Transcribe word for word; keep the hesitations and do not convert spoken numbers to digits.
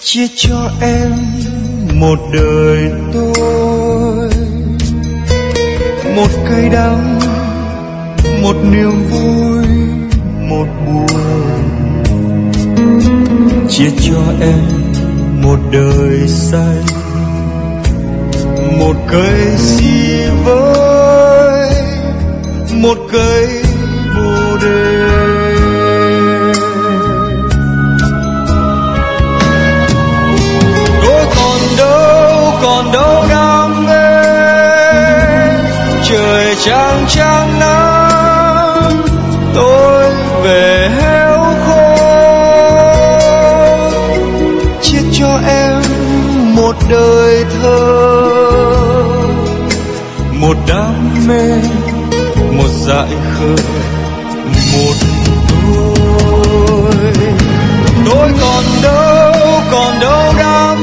chia cho em một đời tôi, một cay đắng, một niềm vui, một buồn. Chia cho em một đời xanh, một cây si với một cây bồ đề. Tôi còn đâu, còn đâu đam mê, trời chang chang nắng, tôi về héo khô. Chia cho em một đời thơ, một đam mê, một dại khờ, một tôi. Tôi còn đâu,